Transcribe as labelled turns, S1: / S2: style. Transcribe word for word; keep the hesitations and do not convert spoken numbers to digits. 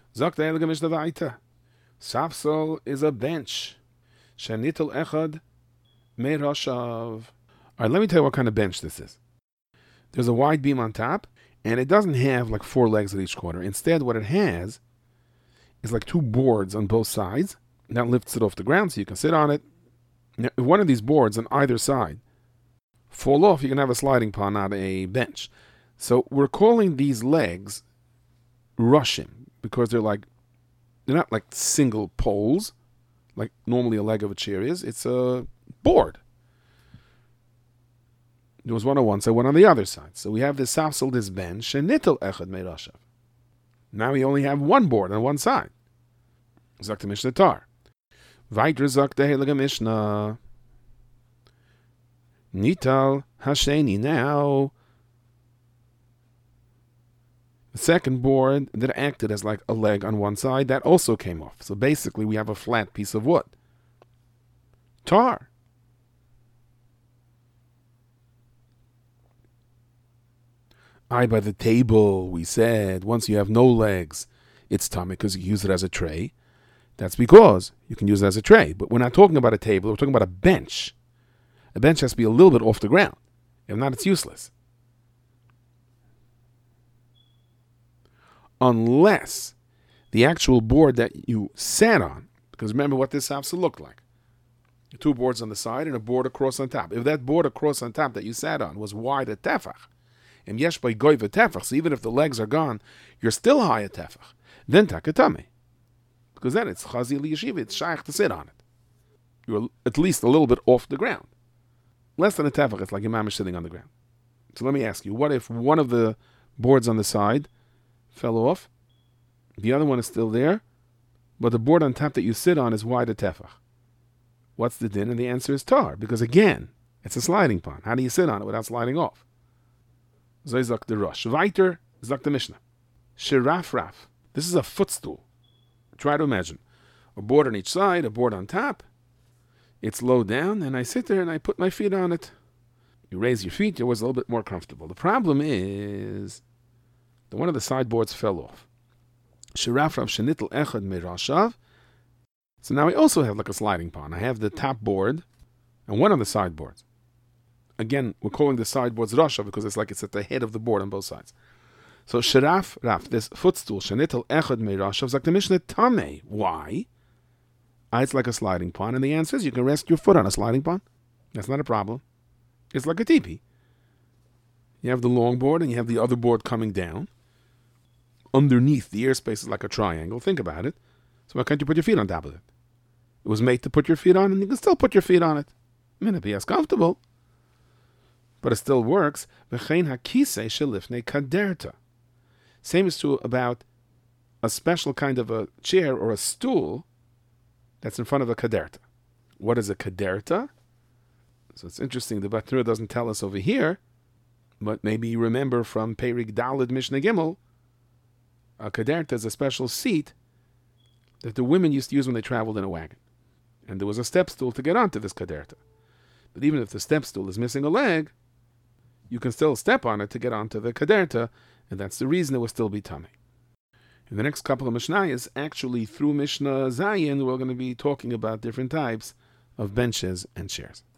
S1: Sagt der Heilige Mishnah weiter. Safsol is a bench. Shenitel echad meirashav. All right, let me tell you what kind of bench this is. There's a wide beam on top, and it doesn't have like four legs at each corner. Instead, what it has is like two boards on both sides. That lifts it off the ground so you can sit on it. Now, if one of these boards on either side fall off, you can have a sliding pond, not a bench. So we're calling these legs rushim because they're like, they're not like single poles, like normally a leg of a chair is. It's a board. There was one on one side, one on the other side. So we have this safsel, this bench, and nittel echad meirashav. Now we only have one board on one side. Zakt Mishnah tar. Weiter sagt der Heilige Mishnah. Nital hasheni now. The second board that acted as like a leg on one side, that also came off. So basically we have a flat piece of wood. Tar. I, by the table, we said, once you have no legs, it's tummy because you use it as a tray. That's because you can use it as a tray. But we're not talking about a table, we're talking about a bench. A bench has to be a little bit off the ground. If not, it's useless. Unless the actual board that you sat on, because remember what this house looked like. Two boards on the side and a board across on top. If that board across on top that you sat on was wide at tefach, and yesh by goy v'tefach, so even if the legs are gone, you're still high at tefach, then takatame. Because then it's chazi liyeshiva, it's shaykh to sit on it. You're at least a little bit off the ground. Less than a tefach, it's like your mamish sitting on the ground. So let me ask you, what if one of the boards on the side fell off, the other one is still there, but the board on top that you sit on is wide at tefach? What's the din? And the answer is tar, because again, it's a sliding pond. How do you sit on it without sliding off? Zay zak the Rosh. Weiter zak the Mishnah. Shirafraf. This is a footstool. Try to imagine. A board on each side, a board on top. It's low down, and I sit there and I put my feet on it. You raise your feet, you're always a little bit more comfortable. The problem is that one of the sideboards fell off. Shirafraf shenitl echad meirashav. So now I also have like a sliding pond. I have the top board and one of the sideboards. Again, we're calling the sideboards rasha because it's like it's at the head of the board on both sides. So shiraf raf, this footstool, shenitel echad meirashav, zak the Mishnah tameh. Why? Ah, it's like a sliding pond, and the answer is you can rest your foot on a sliding pond. That's not a problem. It's like a teepee. You have the long board and you have the other board coming down. Underneath, the airspace is like a triangle. Think about it. So why can't you put your feet on top of it? It was made to put your feet on, and you can still put your feet on it. It may not be as comfortable, but it still works. Same is true about a special kind of a chair or a stool that's in front of a kaderta. What is a kaderta? So it's interesting, the Batura doesn't tell us over here, but maybe you remember from Perik Dalid Mishnah Gimel, a kaderta is a special seat that the women used to use when they traveled in a wagon. And there was a step stool to get onto this kaderta. But even if the step stool is missing a leg, you can still step on it to get onto the kaderta, and that's the reason it will still be tummy. In the next couple of Mishnayos, actually through Mishnah Zayin, we're going to be talking about different types of benches and chairs.